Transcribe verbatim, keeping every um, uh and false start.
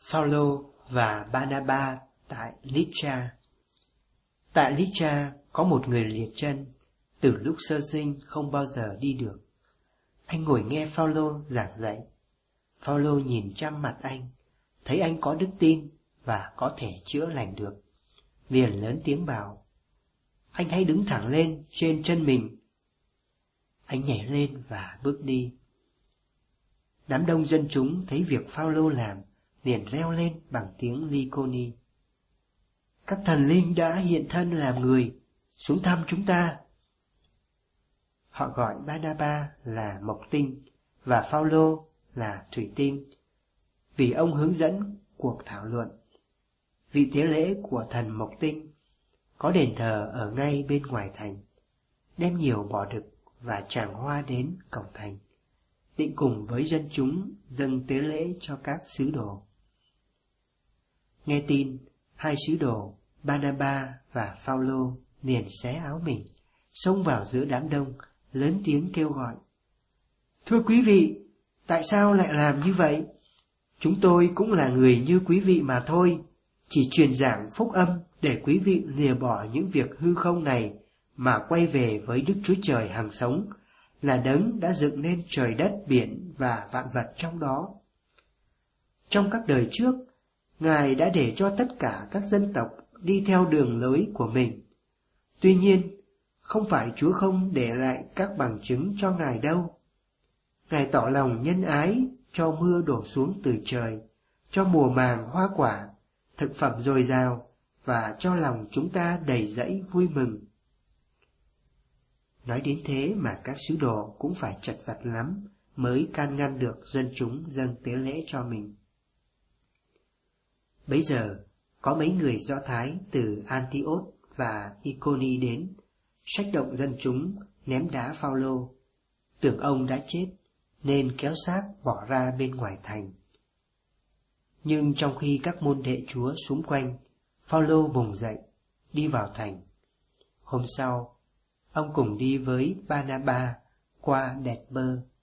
Phao-lô và Ba-na-ba tại Lystra. Tại Lystra có một người liệt chân, từ lúc sơ sinh không bao giờ đi được. Anh ngồi nghe Phao-lô giảng dạy. Phao-lô nhìn chăm mặt anh, thấy anh có đức tin và có thể chữa lành được, liền lớn tiếng bảo: "Anh hãy đứng thẳng lên trên chân mình." Anh nhảy lên và bước đi. Đám đông dân chúng thấy việc Phao-lô làm, liền reo lên bằng tiếng Ly-cô-ni: "Các thần linh đã hiện thân làm người, xuống thăm chúng ta." Họ gọi Ba-na-ba là Mộc Tinh và Phao-lô là Thủy Tinh, vì ông hướng dẫn cuộc thảo luận. Vị tế lễ của thần Mộc Tinh có đền thờ ở ngay bên ngoài thành, đem nhiều bò đực và tràng hoa đến cổng thành, định cùng với dân chúng dâng tế lễ cho các sứ đồ. Nghe tin, hai sứ đồ Ba-na-ba và Phao-lô liền xé áo mình, xông vào giữa đám đông, lớn tiếng kêu gọi: "Thưa quý vị, tại sao lại làm như vậy? Chúng tôi cũng là người như quý vị mà thôi, chỉ truyền giảng phúc âm để quý vị lìa bỏ những việc hư không này mà quay về với Đức Chúa Trời hằng sống, là đấng đã dựng nên trời đất biển và vạn vật trong đó. Trong các đời trước, Ngài đã để cho tất cả các dân tộc đi theo đường lối của mình. Tuy nhiên, không phải Chúa không để lại các bằng chứng cho Ngài đâu. Ngài tỏ lòng nhân ái, cho mưa đổ xuống từ trời, cho mùa màng hoa quả, thực phẩm dồi dào, và cho lòng chúng ta đầy dẫy vui mừng." Nói đến thế mà các sứ đồ cũng phải chật vật lắm mới can ngăn được dân chúng dâng tế lễ cho mình. Bấy giờ, có mấy người Do Thái từ Antioch và Iconi đến, xách động dân chúng ném đá Phao-lô, tưởng ông đã chết nên kéo xác bỏ ra bên ngoài thành. Nhưng trong khi các môn đệ Chúa xung quanh, Phao-lô vùng dậy, đi vào thành. Hôm sau, ông cùng đi với Ba-na-ba qua Đẹt-bơ.